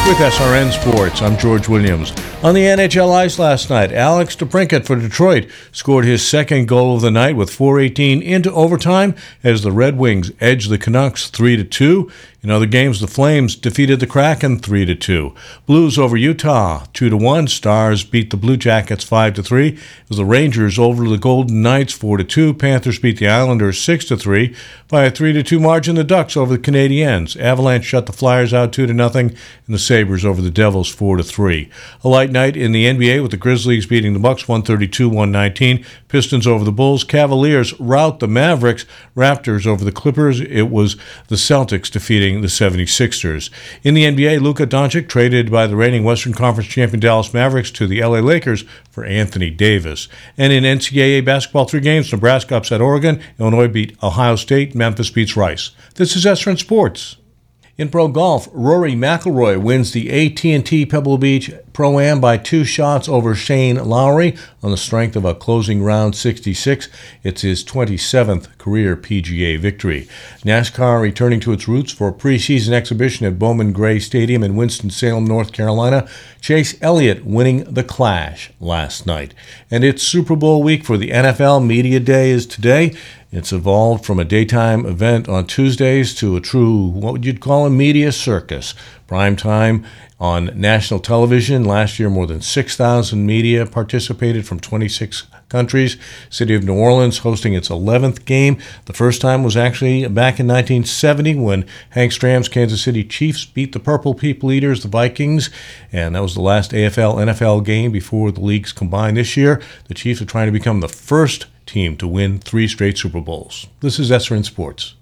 with SRN Sports. I'm George Williams. On the NHL ice last night, Alex DeBrincat for Detroit scored his second goal of the night with 4:18 into overtime as the Red Wings edged the Canucks 3-2. In other games, the Flames defeated the Kraken 3-2. Blues over Utah 2-1. Stars beat the Blue Jackets 5-3. It was the Rangers over the Golden Knights 4-2. Panthers beat the Islanders 6-3. By a 3-2 margin, the Ducks over the Canadiens. Avalanche shut the Flyers out 2-0, and the Sabres over the Devils 4-3. A light night in the NBA with the Grizzlies beating the Bucks 132-119. Pistons over the Bulls. Cavaliers rout the Mavericks. Raptors over the Clippers. It was the Celtics defeating the 76ers. In the NBA, Luka Doncic traded by the reigning Western Conference champion Dallas Mavericks to the LA Lakers for Anthony Davis. And in NCAA basketball, 3 games, Nebraska upset Oregon, Illinois beat Ohio State, Memphis beats Rice. This is SRN Sports. In pro golf, Rory McIlroy wins the AT&T Pebble Beach Pro-Am by 2 shots over Shane Lowry on the strength of a closing round 66. It's his 27th career PGA victory. NASCAR returning to its roots for a preseason exhibition at Bowman Gray Stadium in Winston-Salem, North Carolina. Chase Elliott winning the Clash last night. And it's Super Bowl week for the NFL. Media Day is today. It's evolved from a daytime event on Tuesdays to a true, what would you call a media circus. Prime time on national television. Last year, more than 6,000 media participated from 26 countries. City of New Orleans hosting its 11th game. The first time was actually back in 1970 when Hank Stram's Kansas City Chiefs beat the Purple People Eaters, the Vikings, and that was the last AFL-NFL game before the leagues combined this year. The Chiefs are trying to become the first team to win 3 straight Super Bowls. This is SRN Sports.